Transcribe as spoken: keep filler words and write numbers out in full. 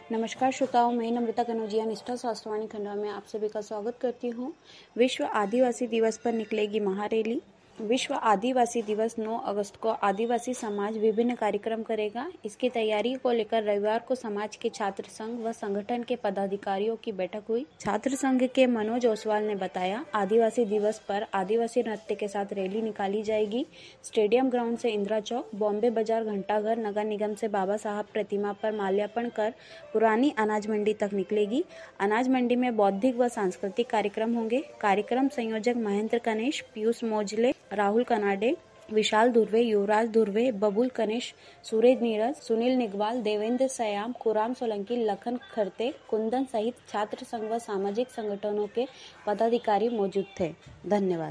नमस्कार श्रोताओं, मैं नम्रता कनौजिया निष्ठा शास्त्रवाणी खंडवा में आप सभी का स्वागत करती हूँ। विश्व आदिवासी दिवस पर निकलेगी महारैली। विश्व आदिवासी दिवस नौ अगस्त को आदिवासी समाज विभिन्न कार्यक्रम करेगा। इसकी तैयारी को लेकर रविवार को समाज के छात्र संघ व संगठन के पदाधिकारियों की बैठक हुई। छात्र संघ के मनोज ओसवाल ने बताया, आदिवासी दिवस पर आदिवासी नृत्य के साथ रैली निकाली जाएगी। स्टेडियम ग्राउंड से इंदिरा चौक, बॉम्बे बाजार, घंटाघर, नगर निगम से बाबा साहब प्रतिमा पर माल्यार्पण कर पुरानी अनाज मंडी तक निकलेगी। अनाज मंडी में बौद्धिक व सांस्कृतिक कार्यक्रम होंगे। कार्यक्रम संयोजक महेंद्र कनेश, पीयूष मोजले, राहुल कनाडे, विशाल धुर्वे, युवराज धुर्वे, बबुल कनेश, सूरज नीरज, सुनील निगवाल, देवेंद्र सयाम, कुराम सोलंकी, लखन खरते, कुंदन सहित छात्र संघ व सामाजिक संगठनों के पदाधिकारी मौजूद थे। धन्यवाद।